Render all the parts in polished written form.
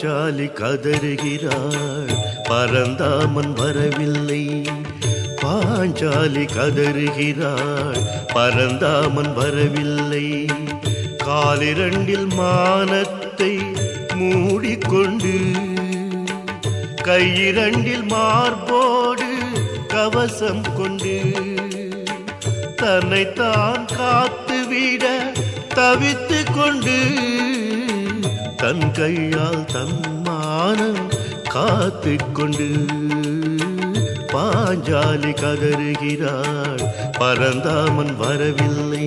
பாஞ்சாலி கதறுகிறாள், பரந்தாமன் வரவில்லை. பாஞ்சாலி கதறுகிறாள், பரந்தாமன் வரவில்லை. காலிரண்டில் மானத்தை மூடிக்கொண்டு, கையிரண்டில் மார்போடு கவசம் கொண்டு, தன்னைத்தான் காத்துவிட தவித்து கொண்டு, தன் கையால் தன் மானம் காத்து கொண்டு பாஞ்சாலி கதறுகிறாள், பரந்தாமன் வரவில்லை.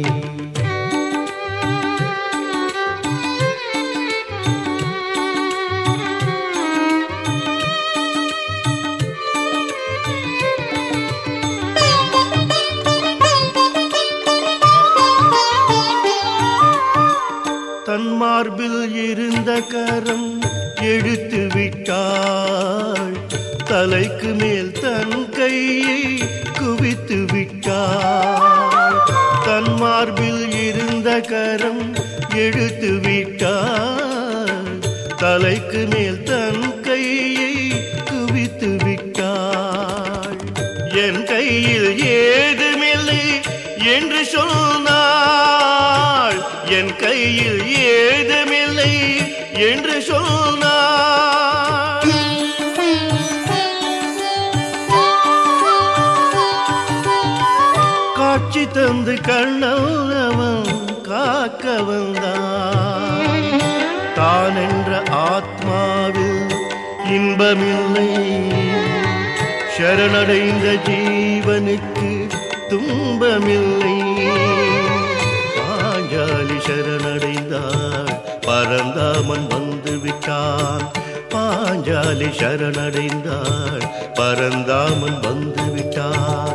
தன் மார்பில் இருந்த கரம் எடுத்து விட்டாள், தலைக்கு மேல் தன் கையை குவித்து விட்டாள். தன் மார்பில் இருந்த கரம் எடுத்து விட்டாள், தலைக்கு மேல் தன் கையை குவித்து விட்டாள். என் கையில் ஏதுமில்லை என்று சொன்னாள், என் கையில் ஏதுமில்லை என்று சொன்னாள். காட்சி தந்து கண்ணவன் காக்க வந்தான், தான் என்ற ஆத்மாவில் இன்பமில்லை. சரணடைந்த ஜீவனுக்கு துன்பமில்லை. பாஞ்சாலி சரணடைந்தாள், பரந்தாமன் வந்து விட்டான். பாஞ்சாலி சரணடைந்தாள், பரந்தாமன் வந்து விட்டான்.